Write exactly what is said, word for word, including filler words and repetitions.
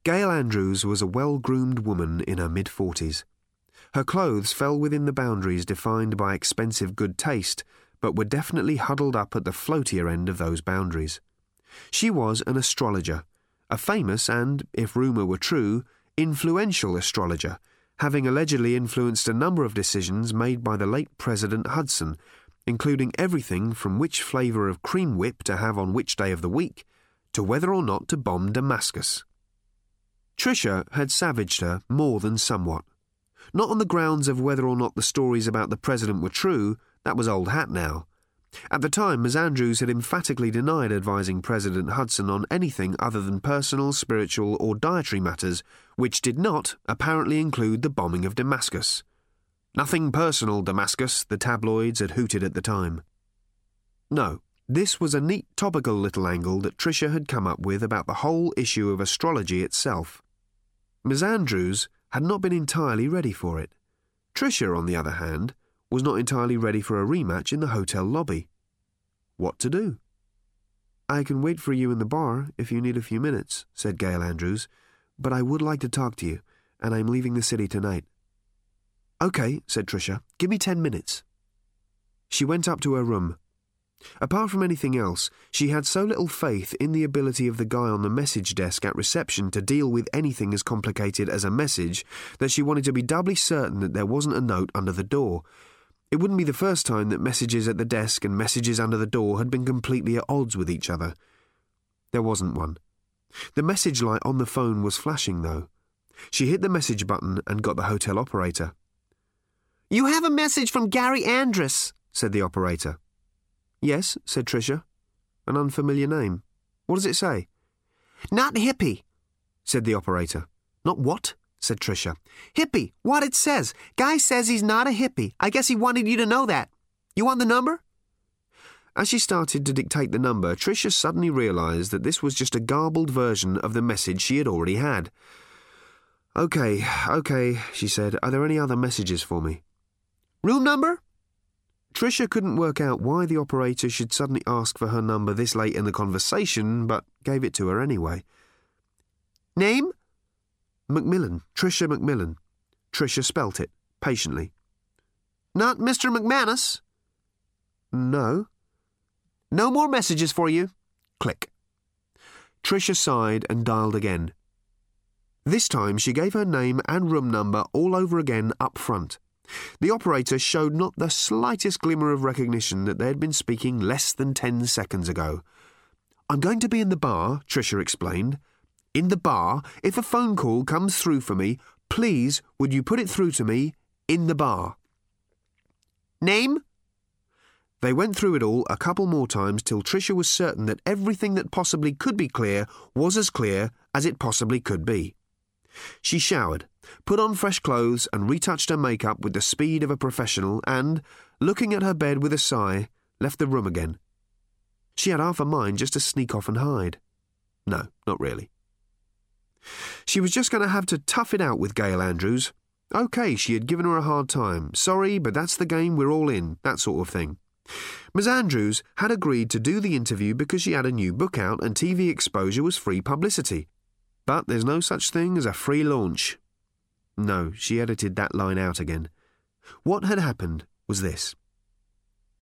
Gail Andrews was a well-groomed woman in her mid-forties. Her clothes fell within the boundaries defined by expensive good taste, but were definitely huddled up at the floatier end of those boundaries. She was an astrologer, a famous and, if rumour were true, influential astrologer, having allegedly influenced a number of decisions made by the late President Hudson, including everything from which flavour of cream whip to have on which day of the week, to whether or not to bomb Damascus. Tricia had savaged her more than somewhat. Not on the grounds of whether or not the stories about the president were true, that was old hat now. At the time, Miss Andrews had emphatically denied advising President Hudson on anything other than personal, spiritual or dietary matters, which did not, apparently, include the bombing of Damascus. Nothing personal, Damascus, the tabloids had hooted at the time. No, this was a neat topical little angle that Tricia had come up with about the whole issue of astrology itself. Miss Andrews had not been entirely ready for it. Tricia, on the other hand, was not entirely ready for a rematch in the hotel lobby. What to do? "I can wait for you in the bar if you need a few minutes," said Gail Andrews, "but I would like to talk to you, and I'm leaving the city tonight." "OK," said Tricia. "Give me ten minutes." She went up to her room. Apart from anything else, she had so little faith in the ability of the guy on the message desk at reception to deal with anything as complicated as a message that she wanted to be doubly certain that there wasn't a note under the door. It wouldn't be the first time that messages at the desk and messages under the door had been completely at odds with each other. There wasn't one. The message light on the phone was flashing, though. She hit the message button and got the hotel operator. "You have a message from Gary Andrus," said the operator. "Yes," said Tricia. "An unfamiliar name. What does it say?" "Not hippie," said the operator. "Not what?" said Tricia. "Hippie, what it says. Guy says he's not a hippie. I guess he wanted you to know that. You want the number?" As she started to dictate the number, Tricia suddenly realised that this was just a garbled version of the message she had already had. "OK, OK," she said. "Are there any other messages for me?" "Room number?" Tricia couldn't work out why the operator should suddenly ask for her number this late in the conversation, but gave it to her anyway. "Name?" "Macmillan, Tricia Macmillan." Tricia spelt it, patiently. "Not Mister McManus?" "No." "No more messages for you." Click. Tricia sighed and dialed again. This time she gave her name and room number all over again up front. The operator showed not the slightest glimmer of recognition that they had been speaking less than ten seconds ago. "I'm going to be in the bar," Tricia explained. "In the bar. If a phone call comes through for me, please would you put it through to me in the bar." "Name?" They went through it all a couple more times till Tricia was certain that everything that possibly could be clear was as clear as it possibly could be. She showered, put on fresh clothes and retouched her makeup with the speed of a professional and, looking at her bed with a sigh, left the room again. She had half a mind just to sneak off and hide. No, not really. She was just going to have to tough it out with Gail Andrews. OK, she had given her a hard time. Sorry, but that's the game we're all in, that sort of thing. Miss Andrews had agreed to do the interview because she had a new book out and T V exposure was free publicity. But there's no such thing as a free launch. No, she edited that line out again. What had happened was this.